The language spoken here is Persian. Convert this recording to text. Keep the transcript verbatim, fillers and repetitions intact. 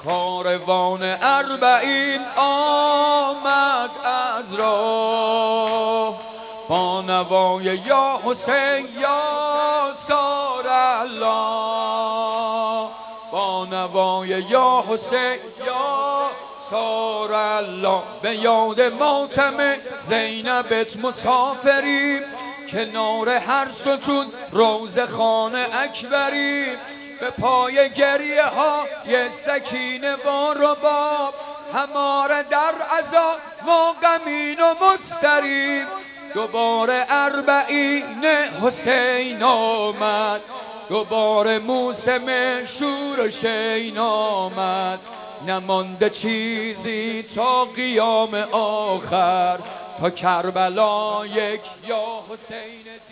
کاروان اربعین آمد از راه، با نوای یا حسین یا سار الله، با نوای یا حسین یا سار الله. به یاد ماتم زینبت مسافریم، کنار هر ستون روضه‌خانه اکبریم. به پای گریه ها یه سکینه و رباب، هماره در عزا و غمین و مضطرب. دوباره اربعین حسین آمد، دوباره موسم شور و شین آمد. نمانده چیزی تا قیام آخر، تا کربلا یک یا حسین